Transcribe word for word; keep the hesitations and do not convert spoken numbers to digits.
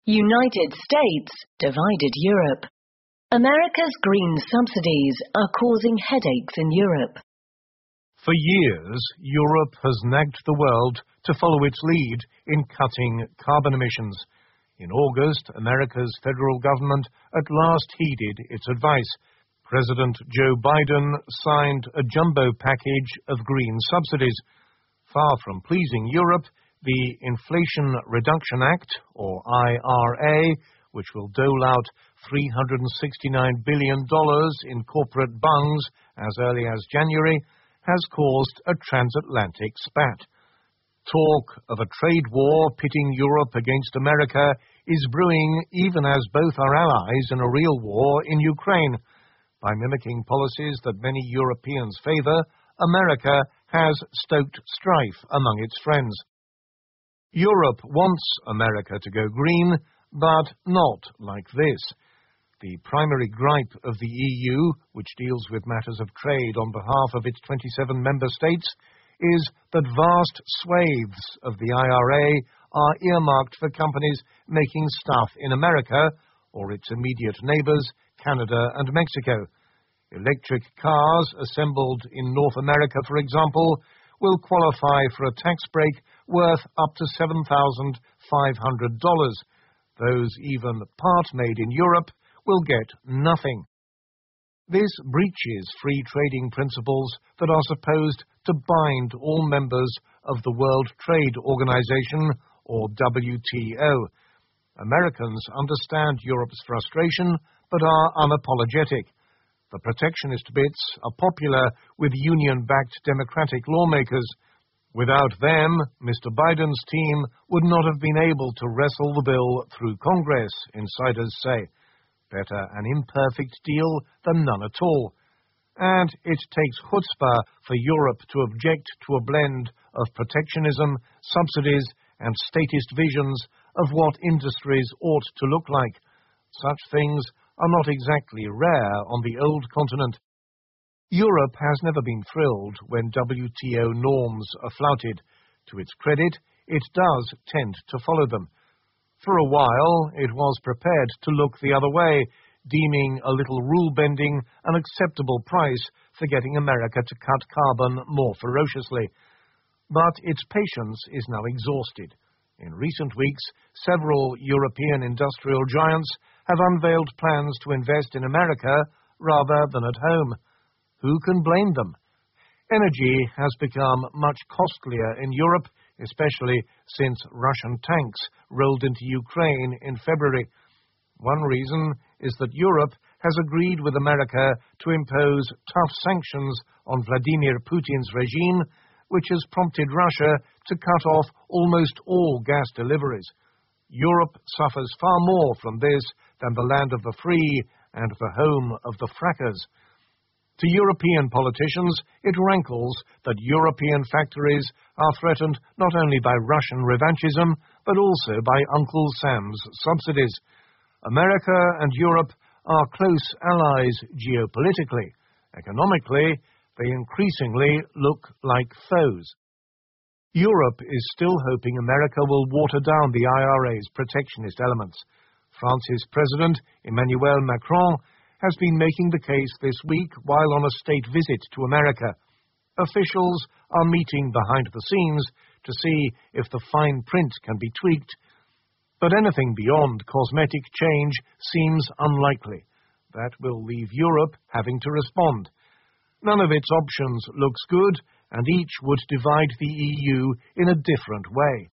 United States divided Europe. America's green subsidies are causing headaches in Europe. For years, Europe has nagged the world to follow its lead in cutting carbon emissions. In August, America's federal government at last heeded its advice. President Joe Biden signed a jumbo package of green subsidies. Far from pleasing Europe, the Inflation Reduction Act, or I R A, which will dole out three hundred sixty-nine billion dollars in corporate bungs as early as January, has caused a transatlantic spat. Talk of a trade war pitting Europe against America is brewing even as both are allies in a real war in Ukraine. By mimicking policies that many Europeans favour, America has stoked strife among its friends. Europe wants America to go green, but not like this. The primary gripe of the E U, which deals with matters of trade on behalf of its twenty-seven member states, is that vast swathes of the I R A are earmarked for companies making stuff in America or its immediate neighbours, Canada and Mexico. Electric cars assembled in North America, for example, will qualify for a tax break worth up to seven thousand five hundred dollars. Those even part-made in Europe will get nothing. This breaches free trading principles that are supposed to bind all members of the World Trade Organization, or W T O. Americans understand Europe's frustration, but are unapologetic. The protectionist bits are popular with union-backed Democratic lawmakers. Without them, Mister Biden's team would not have been able to wrestle the bill through Congress, insiders say. Better an imperfect deal than none at all. And it takes chutzpah for Europe to object to a blend of protectionism, subsidies, and statist visions of what industries ought to look like. Such things are not exactly rare on the old continent. Europe has never been thrilled when W T O norms are flouted. To its credit, it does tend to follow them. For a while, it was prepared to look the other way, deeming a little rule-bending an acceptable price for getting America to cut carbon more ferociously. But its patience is now exhausted. In recent weeks, several European industrial giants have unveiled plans to invest in America rather than at home. Who can blame them? Energy has become much costlier in Europe, especially since Russian tanks rolled into Ukraine in February. One reason is that Europe has agreed with America to impose tough sanctions on Vladimir Putin's regime, which has prompted Russia to cut off almost all gas deliveries. Europe suffers far more from this than the land of the free and the home of the frackers. To European politicians, it rankles that European factories are threatened not only by Russian revanchism, but also by Uncle Sam's subsidies. America and Europe are close allies geopolitically. Economically, they increasingly look like foes. Europe is still hoping America will water down the I R A's protectionist elements. France's President, Emmanuel Macron, has been making the case this week while on a state visit to America. Officials are meeting behind the scenes to see if the fine print can be tweaked. But anything beyond cosmetic change seems unlikely. That will leave Europe having to respond. None of its options looks good, and each would divide the E U in a different way.